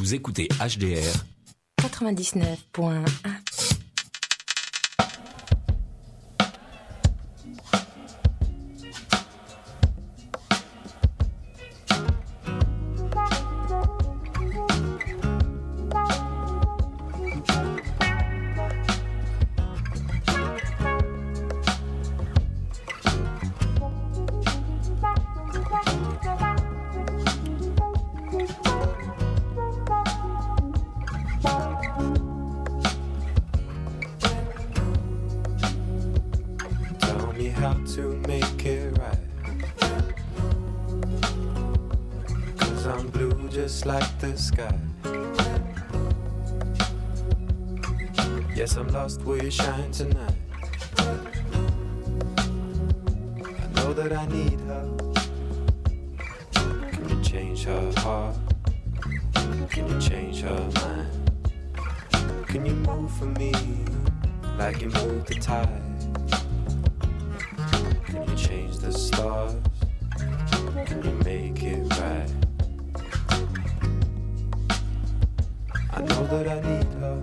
Vous écoutez HDR 99.1. Will you shine tonight? I know that I need her. Can you change her heart? Can you change her mind? Can you move for me like you moved the tide? Can you change the stars? Can you make it right? I know that I need her.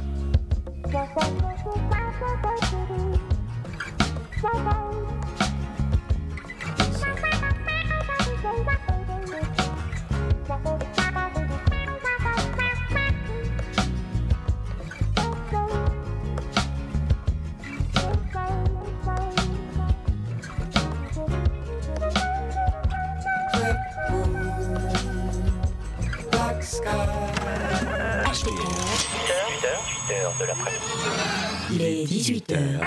De l'après-midi. Il est 18h.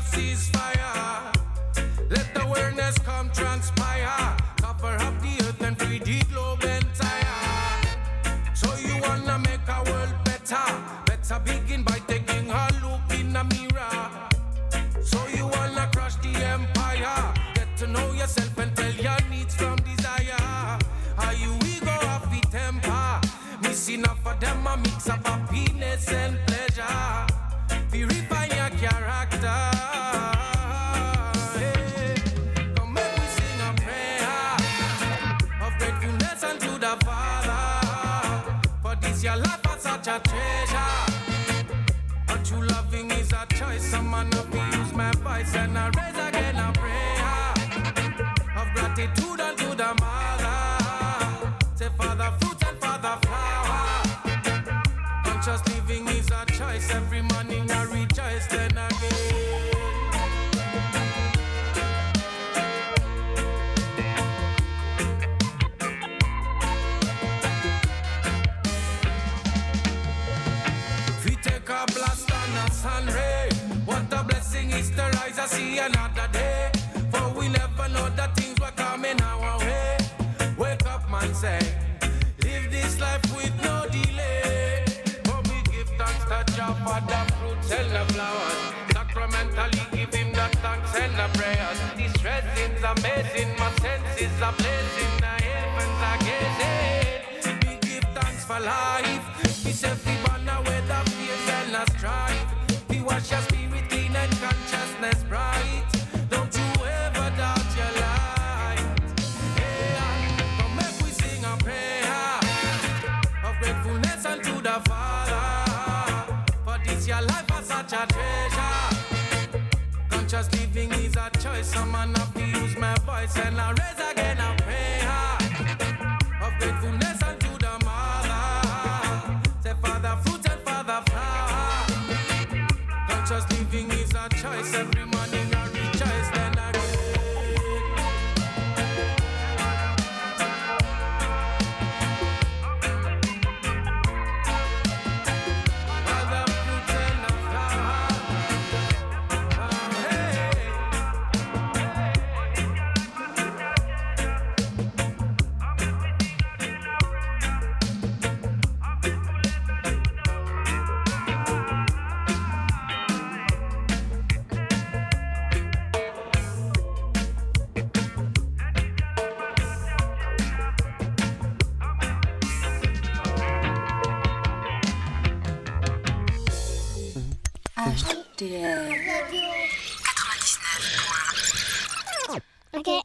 ceasefire. Let the awareness come transpire. Cover up the earth and free the globe entire. So you wanna make our world better? Better begin by taking a look in the mirror. So you wanna crush the empire? Get to know yourself and tell your needs from desire. Are you ego of the temper? Missing enough of them a mix of happiness and pleasure. Purify your character. Hey, come make we sing a prayer of gratefulness unto the Father. For this your life is such a treasure. A true loving is a choice. Some man of me use my voice and I raise again a prayer of gratitude unto the Mother. Say Father fruit and Father flower. Conscious living is a choice. Every morning I rejoice then again. We take a blast on a sun ray. What a blessing is to rise and see another day. For we never know the things were coming our way. Wake up man say, live this life with no delay. For we give thanks to Jah for the fruits and the flowers. Sacramentally give him the thanks and the prayers. This resin's amazing, my senses are blazing. The heavens are gazing. We give thanks for life. We set the banner with the fears and the strife. We wash your spirit clean and consciousness bright. Don't you ever doubt your light. Hey, come make we sing a prayer of gratefulness unto the Father. For this your life is such a treasure. Conscious living is a choice. Some man have to use my voice and I raise again a prayer of gratefulness unto the Mother. Say Father fruit and Father flower. Conscious living is a choice. Every morning I rejoice then again. Father fruit and the flower. Oh, hey. RTL. Okay.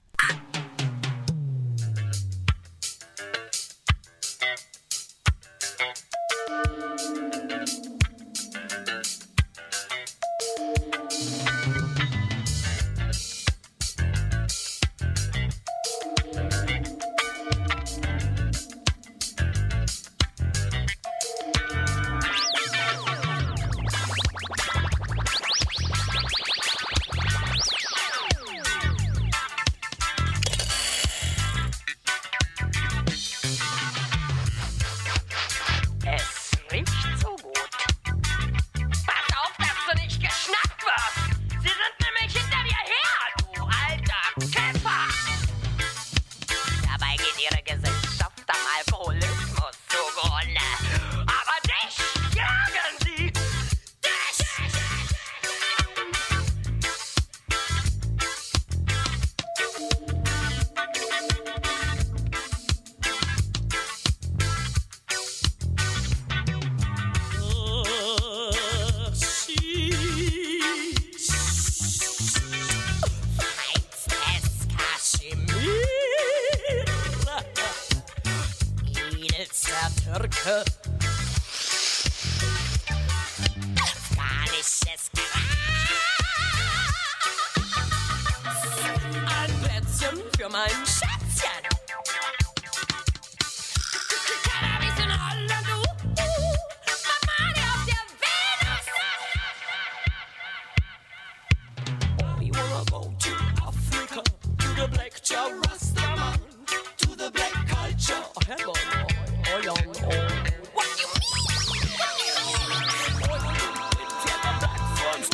Türke. Afghanisches Gras. Ein Plätzchen für mein Schätzchen. Cannabis in Holland, Mamani auf der Venus. Oh, we wanna go to Africa, to the black Jah Rastaman, to the black culture. Oh, hell on. What you mean? What do you mean? Black from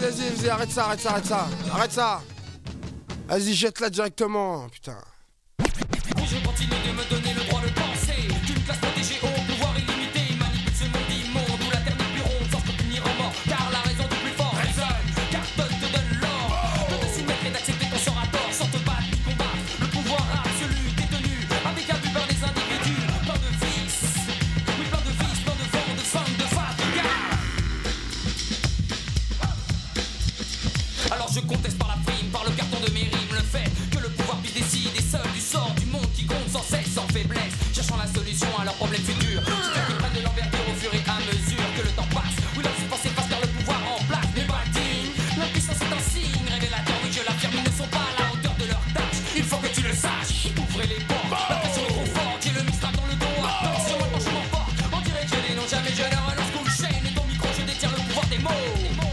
vas-y, arrête ça. Vas-y, jette-la directement, putain. Je continue de me donner le droit de penser qu'une classe protégée au pouvoir illimité manipule ce monde immonde où la terre n'est plus ronde sans se punir en mort. Car la raison du plus fort résonne, car Todd te donne l'or de te soumettre et d'accepter ton sort à tort sans te battre ni combattre le pouvoir absolu détenu avec abus par des individus. Plein de vices, oui plein de vices, plein de vent, de faim, de fatigue. Alors je conteste par la prime, par le carton de mes rimes, le fait que le pouvoir puisse décider seul du sort du monde qui compte sans cesse, sans faiblesse, cherchant la solution à leurs problèmes futurs. Je fais qu'ils prennent de l'envergure au fur et à mesure que le temps passe. Oui, leur pensée passe car le pouvoir en place n'est pas digne. L'impuissance est un signe révélateur, oui je l'affirme, ils ne sont pas à la hauteur de leur tâche. Il faut que tu le saches, ouvrez les portes, la pression est trop forte, j'ai le mistral dans le dos. Attention, maintenant je m'emporte, on dirait que je dénonce jamais, je ne relance qu'une chaîne. Et ton micro, je détiens le pouvoir des mots.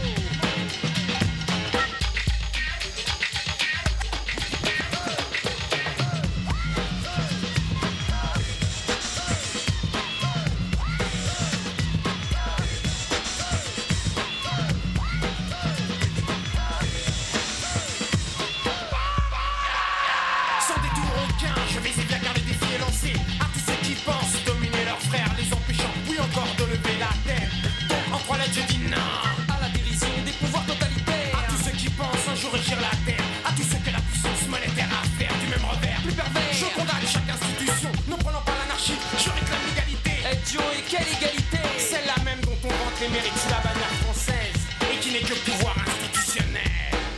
Sans détour aucun, je vais bien car le défi est lancé à tous ceux qui pensent dominer leurs frères, les empêchant, oui encore de lever la tête. Donc en 3 lettres je dis non À la dérision des pouvoirs totalitaires, à tous ceux qui pensent un jour régir la terre, à tous ceux que la puissance monétaire a à faire du même revers. plus pervers. Je condamne chaque institution, ne prenant pas l'anarchie, je réclame l'égalité. Eh Joe, et quelle égalité! Celle-là même dont on vante les mérites sous la bannière française et qui n'est que pouvoir institutionnel.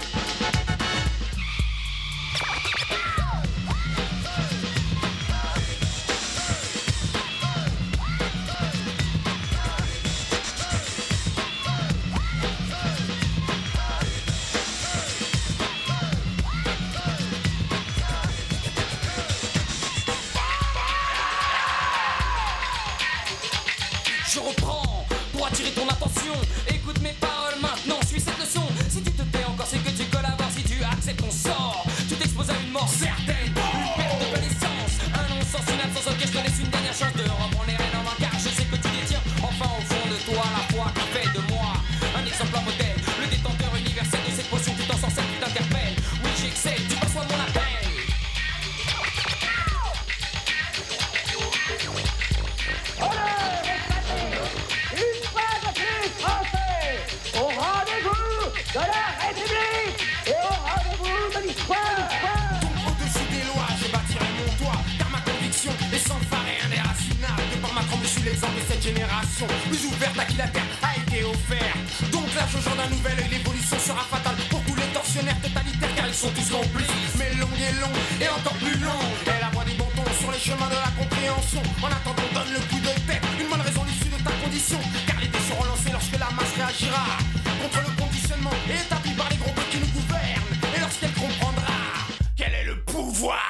Je reprends pour attirer ton attention. Écoute mes paroles maintenant, suis cette leçon. Si tu te tais encore, c'est que tu collabores. Si tu acceptes ton sort, tu t'exposes à une mort certaine, une perte de connaissance, un non-sens, une absence. Ok, je te laisse une dernière chance de reprendre les rênes en main, car je sais que tu détiens enfin au fond de toi la foi qui fait de moi un exemple, un modèle, le détenteur universel de cette potion. Tu t'en sors, celle qui t'interpelle. Oui, j'excelle, tu passes mon appel. Au-dessus des lois, je bâtirai mon toit, car ma conviction est sans phare et indéracinable. De par ma trempe, je suis l'exemple de cette génération, plus ouverte à qui la terre a été offerte. Donc l'âge au jour d'un nouvel œil, l'évolution sera fatale pour tous les tortionnaires totalitaires, car ils sont tous complices. Mais longue et encore plus longue est la voie des bons tons sur les chemins de la compréhension. En attendant, donne le coup de tête, une bonne raison l'issue de ta condition, car les dés seront lancés lorsque la masse réagira contre le conditionnement établi par les gros blocs qui nous gouvernent, et lorsqu'elle comprendra quel est le pouvoir.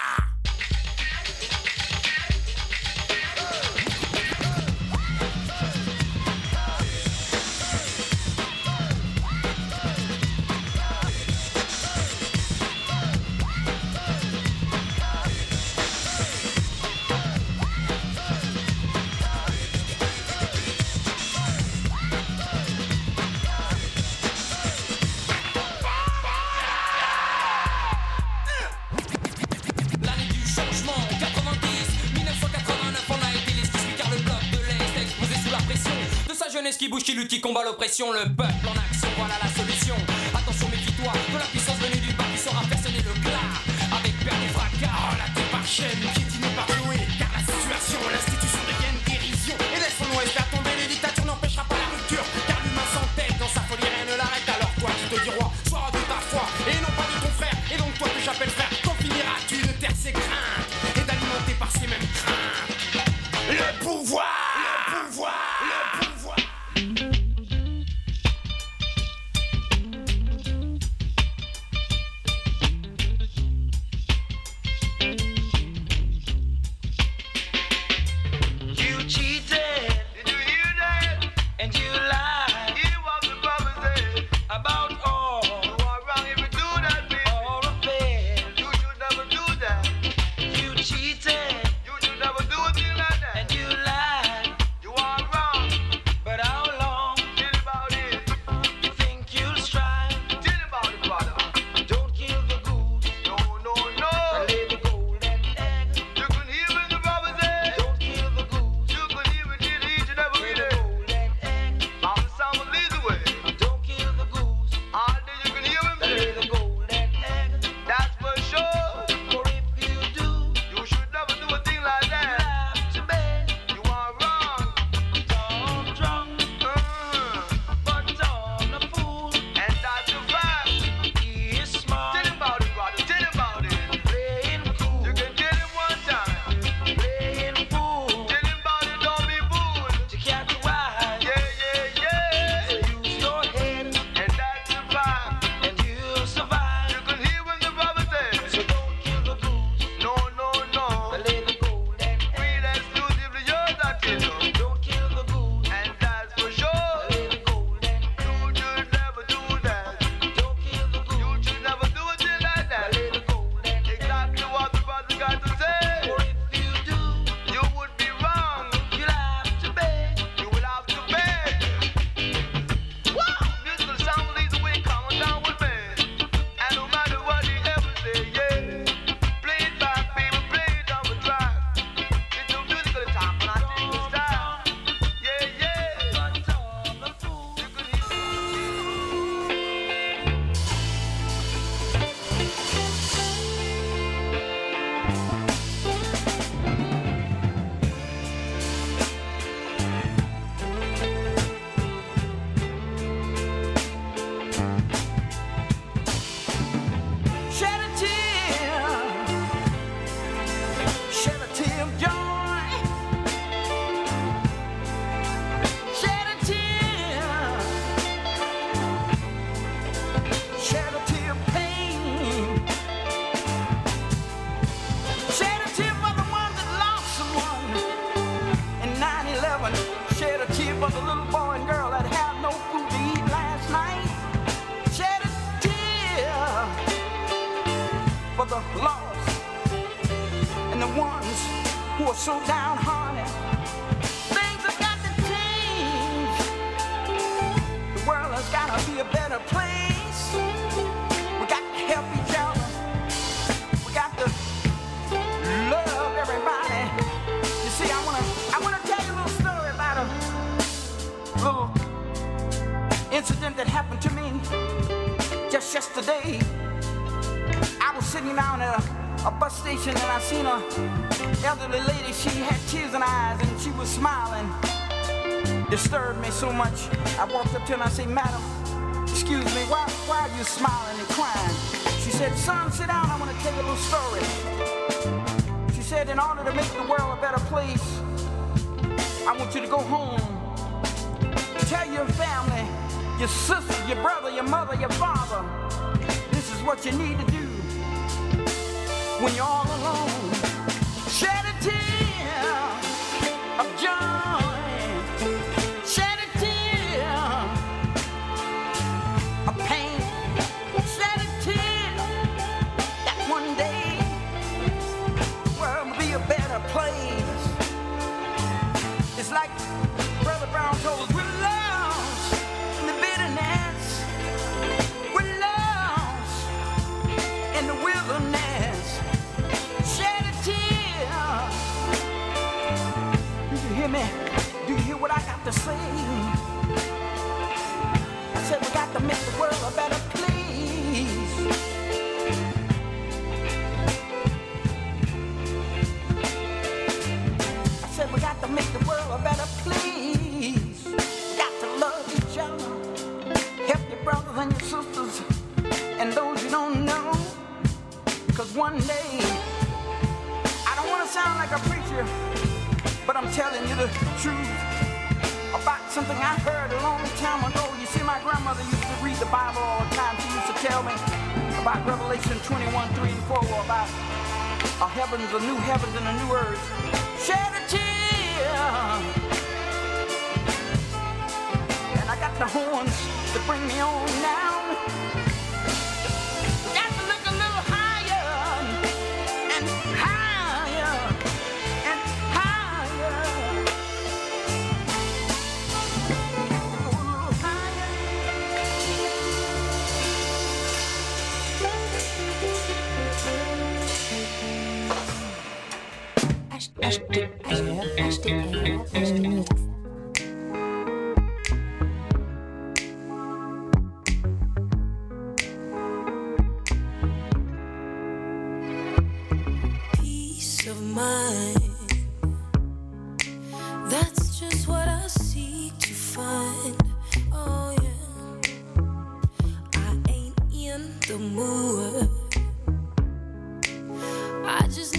L'année du changement, 90, 1989, on a été l'esquisse, car le bloc de l'Est explosé sous la pression de sa jeunesse qui bouge, qui lutte, qui combat l'oppression. Le peuple en action, voilà la solution. Attention, méfie-toi de la puissance venue du bas qui saura faire sonner le glas avec perte et fracas. Relaté par chaîne, piétiné par Noé, car la situation, l'institution devienne dérision. Et laisse son ouest à tomber, les dictatures n'empêchera pas la rupture, car l'humain s'entête dans sa folie, rien ne l'arrête. Alors toi qui te dis roi, sois de ta foi, et non pas de ton frère, et donc toi que j'appelle frère. Quand finiras-tu de taire ses craintes, et d'alimenter par ces mêmes craintes le pouvoir, le pouvoir, le pouvoir. lost, and the ones who are so downhearted. Things have got to change. The world has got to be a better place. We got to help each other. We got to love everybody. You see, I wanna tell you a little story about a little incident that happened to me just yesterday. I was sitting down at a bus station and I seen a elderly lady. She had tears in her eyes and she was smiling. Disturbed me so much. I walked up to her and I said, "Madam, excuse me, why are you smiling and crying?" She said, "Son, sit down, I want to tell you a little story." She said, "In order to make the world a better place, I want you to go home. Tell your family, your sister, your brother, your mother, your father, this is what you need to do when you're all alone. Shed a tear of joy, shed a tear of pain, shed a tear that one day the world will be a better place." It's like Brother Brown told us, we're lost in the bitterness, we're lost in the wilderness. Shed a tear. Do you hear me? Do you hear what I got to say? I said we got to make the world a better place. I said we got to make the world a better place. We got to love each other. Help your brothers and your sisters and those you don't know. Because one day, I don't want to sound like a preacher, but I'm telling you the truth about something I heard a long time ago. You see, my grandmother used to read the Bible all the time. She used to tell me about Revelation 21:3-4, about a heavens, a new heavens and a new earth. Shed a tear. And I got the horns to bring me on now. Got to look a little higher and higher and higher. Go a little higher. Peace of mind.